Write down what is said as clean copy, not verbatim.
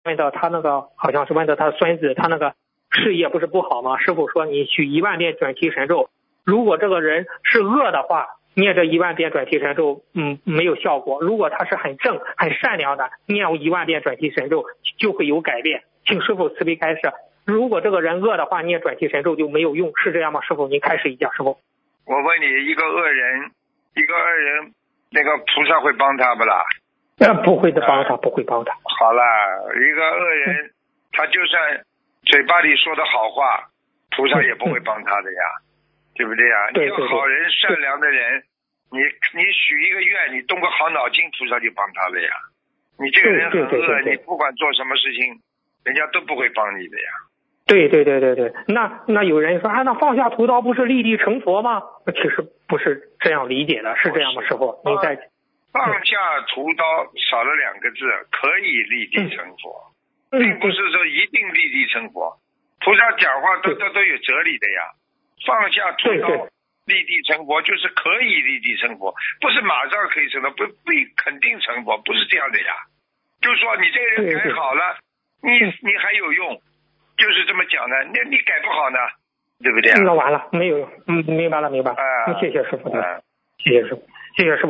问到他那个好像是问到他孙子，他那个事业不是不好吗？师傅说你许1万遍准提神咒，如果这个人是恶的话，念这1万遍准提神咒没有效果，如果他是很正很善良的，念1万遍准提神咒就会有改变。请师傅慈悲开示，如果这个人恶的话，念准提神咒就没有用，是这样吗？师傅您开示一下。师傅， 我问你，一个恶人，那个菩萨会帮他不啦？ 不会的帮他，不会帮他。 好了，一个恶人，他就算嘴巴里说的好话，菩萨也不会帮他的呀，对不对呀？ 对你要好人善良的人，你许一个愿，你动个好脑筋，菩萨就帮他了呀。你这个人很恶，你不管做什么事情，人家都不会帮你的呀。 对，那有人说啊，那放下屠刀不是立地成佛吗？其实不是这样理解的，是这样吗？师傅，您在放下屠刀少了2个字，可以立地成佛，并不是说一定立地成佛。菩萨讲话都有哲理的呀。放下屠刀立地成佛，就是可以立地成佛，不是马上可以成佛，不肯定成佛，不是这样的呀。就是说你这个人改好了，你还有用，就是这么讲的。那你改不好呢，对不对？ 那完了，没有用。明白了。谢谢师傅，谢谢师傅，谢谢师傅。